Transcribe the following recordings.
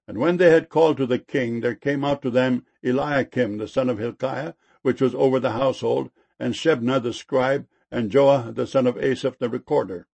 And when they had called to the king, there came out to them Eliakim the son of Hilkiah, which was over the household, and Shebna the scribe, and Joah the son of Asaph the recorder.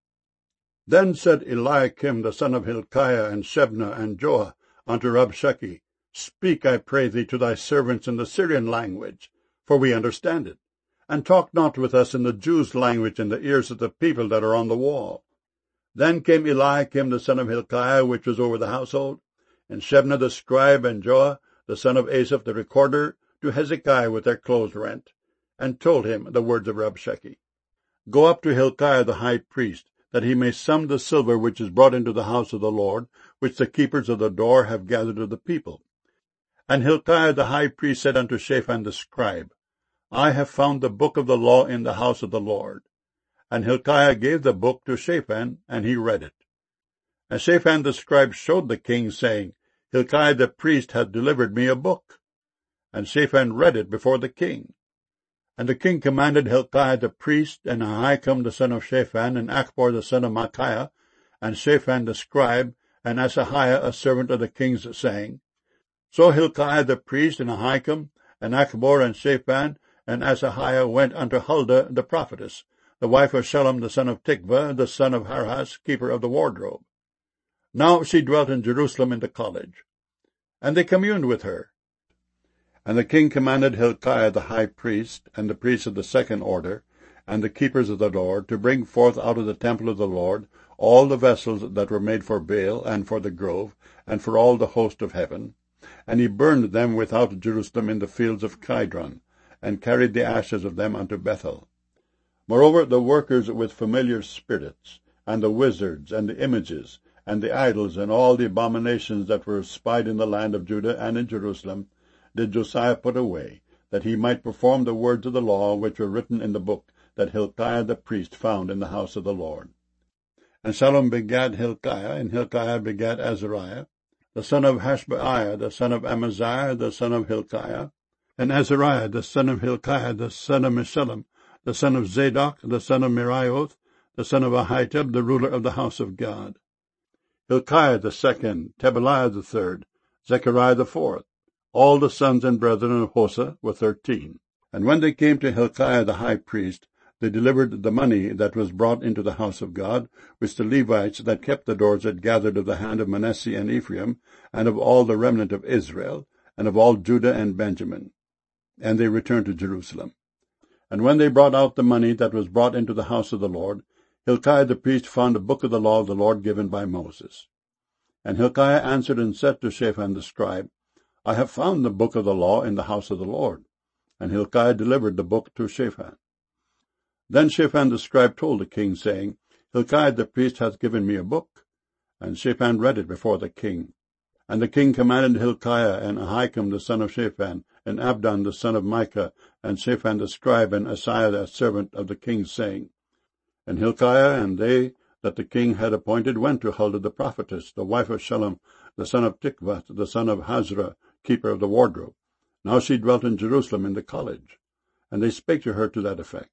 Then said Eliakim the son of Hilkiah, and Shebna, and Joah unto Rabshakeh, Speak, I pray thee, to thy servants in the Syrian language, for we understand it, and talk not with us in the Jews' language in the ears of the people that are on the wall. Then came Eliakim the son of Hilkiah, which was over the household, and Shebna the scribe, and Joah the son of Asaph the recorder, to Hezekiah with their clothes rent, and told him the words of Rabshakeh. Go up to Hilkiah the high priest, that he may sum the silver which is brought into the house of the Lord, which the keepers of the door have gathered of the people. And Hilkiah the high priest said unto Shaphan the scribe, I have found the book of the law in the house of the Lord. And Hilkiah gave the book to Shaphan, and he read it. And Shaphan the scribe showed the king, saying, Hilkiah the priest hath delivered me a book. And Shaphan read it before the king. And the king commanded Hilkiah the priest, and Ahikam the son of Shaphan, and Achbor the son of Micaiah, and Shaphan the scribe, and Asahiah a servant of the king's, saying, So Hilkiah the priest, and Ahikam, and Achbor, and Shaphan, and Asahiah went unto Huldah the prophetess, the wife of Shallum the son of Tikvah, the son of Harhas, keeper of the wardrobe. Now she dwelt in Jerusalem in the college. And they communed with her. And the king commanded Hilkiah the high priest, and the priests of the second order, and the keepers of the Lord, to bring forth out of the temple of the Lord all the vessels that were made for Baal, and for the grove, and for all the host of heaven. And he burned them without Jerusalem in the fields of Kidron, and carried the ashes of them unto Bethel. Moreover, the workers with familiar spirits, and the wizards, and the images, and the idols, and all the abominations that were espied in the land of Judah and in Jerusalem, did Josiah put away, that he might perform the words of the law which were written in the book that Hilkiah the priest found in the house of the Lord. And Shallum begat Hilkiah, and Hilkiah begat Azariah, the son of Hashbaiah, the son of Amaziah, the son of Hilkiah, and Azariah, the son of Hilkiah, the son of Meshullam, the son of Zadok, the son of Meraioth, the son of Ahitub, the ruler of the house of God. Hilkiah the second, Tebaliah the third, Zechariah the fourth. All the sons and brethren of Hosah were 13. And when they came to Hilkiah the high priest, they delivered the money that was brought into the house of God, which the Levites that kept the doors had gathered of the hand of Manasseh and Ephraim, and of all the remnant of Israel, and of all Judah and Benjamin. And they returned to Jerusalem. And when they brought out the money that was brought into the house of the Lord, Hilkiah the priest found a book of the law of the Lord given by Moses. And Hilkiah answered and said to Shaphan the scribe, I have found the book of the law in the house of the Lord. And Hilkiah delivered the book to Shaphan. Then Shaphan the scribe told the king, saying, Hilkiah the priest hath given me a book. And Shaphan read it before the king. And the king commanded Hilkiah, and Ahikam the son of Shaphan, and Abdon the son of Micah, and Shaphan the scribe, and Asaiah the servant of the king, saying, And Hilkiah and they that the king had appointed went to Huldah the prophetess, the wife of Shallum, the son of Tikvah, the son of Hazra, keeper of the wardrobe. Now she dwelt in Jerusalem in the college. And they spake to her to that effect.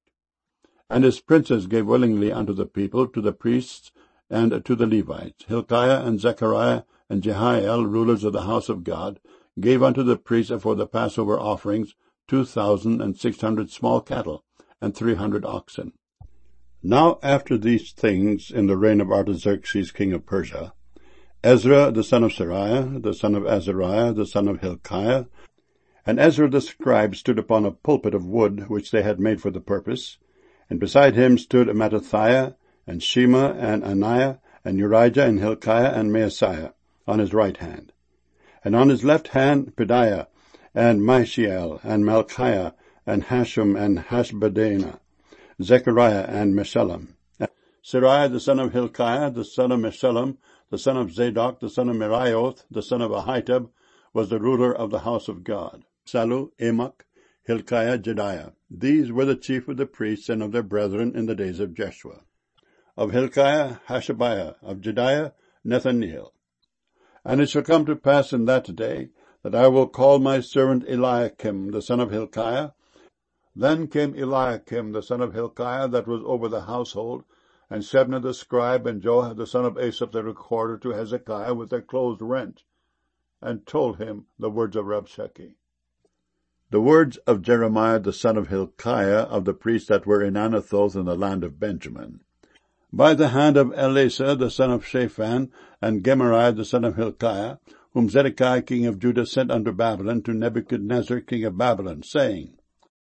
And his princes gave willingly unto the people, to the priests, and to the Levites. Hilkiah and Zechariah and Jehiel, rulers of the house of God, gave unto the priests for the Passover offerings 2,600 small cattle, and 300 oxen. Now after these things, in the reign of Artaxerxes king of Persia, Ezra the son of Seraiah, the son of Azariah, the son of Hilkiah, and Ezra the scribe stood upon a pulpit of wood which they had made for the purpose, and beside him stood Mattithiah, and Shema, and Anaiah, and Urijah, and Hilkiah, and Maaseiah, on his right hand. And on his left hand Pedaiah, and Mishael, and Malchiah, and Hashum, and Hashbaddanah, Zechariah, and Meshullam. Seraiah the son of Hilkiah, the son of Meshullam, the son of Zadok, the son of Meraioth, the son of Ahitub, was the ruler of the house of God. Sallu, Amok, Hilkiah, Jediah. These were the chief of the priests and of their brethren in the days of Jeshua. Of Hilkiah, Hashabiah. Of Jediah, Nethaneel. And it shall come to pass in that day, that I will call my servant Eliakim, the son of Hilkiah. Then came Eliakim, the son of Hilkiah, that was over the household, and Shebna the scribe, and Joah the son of Asaph the recorder, to Hezekiah with their clothes rent. and told him the words of Rabshakeh. The words of Jeremiah the son of Hilkiah of the priests that were in Anathoth in the land of Benjamin. By the hand of Elasah the son of Shaphan, and Gemariah the son of Hilkiah, whom Zedekiah king of Judah sent unto Babylon to Nebuchadnezzar king of Babylon, saying,